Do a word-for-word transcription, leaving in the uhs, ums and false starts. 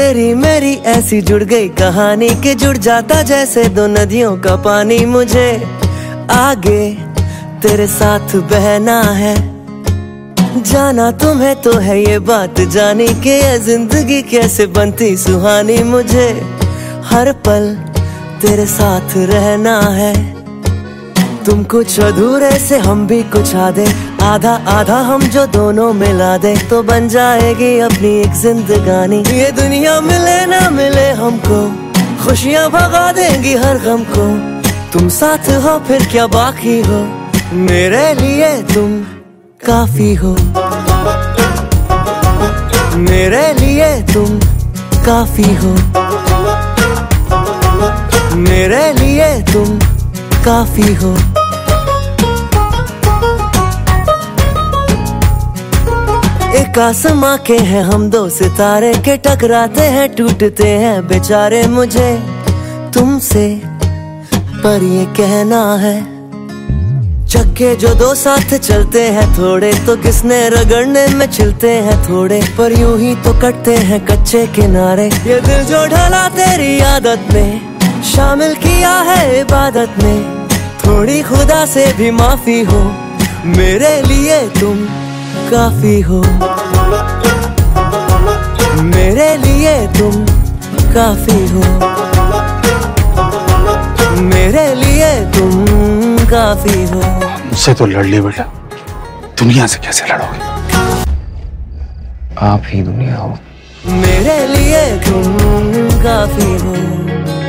तेरी मेरी ऐसी जुड़ गई कहानी कि जुड़ जाता जैसे दो नदियों का पानी। मुझे आगे तेरे साथ बहना है, जाना तुम्हें तो है ये बात जानी कि ये जिंदगी कैसे बनती सुहानी। मुझे हर पल तेरे साथ रहना है, तुम कुछ अधूरे से हम भी कुछ आधे, आधा आधा हम जो दोनों मिला दे तो बन जाएगी अपनी एक जिंदगानी। ये दुनिया मिले ना मिले हमको, खुशियाँ भगा देंगी हर गम को। तुम साथ हो फिर क्या बाकी हो, मेरे लिए तुम काफी हो, मेरे लिए तुम काफी हो, मेरे लिए तुम काफी हो। एक आसमां के हैं हम दो सितारे के, टकराते हैं टूटते हैं बेचारे। मुझे तुमसे पर ये कहना है, चक्के जो दो साथ चलते हैं थोड़े तो किसने रगड़ने में छिलते हैं थोड़े, पर यूं ही तो कटते हैं कच्चे किनारे। ये दिल जो ढला तेरी आदत में, शामिल किया है इबादत में, थोड़ी खुदा से भी माफी हो, मेरे लिए तुम काफी हो, मेरे लिए तुम काफी हो, मेरे लिए तुम काफी हो। मुझसे तो लड़ ले बेटा, दुनिया से कैसे लड़ोगे? आप ही दुनिया हो। मेरे लिए तुम काफी हो।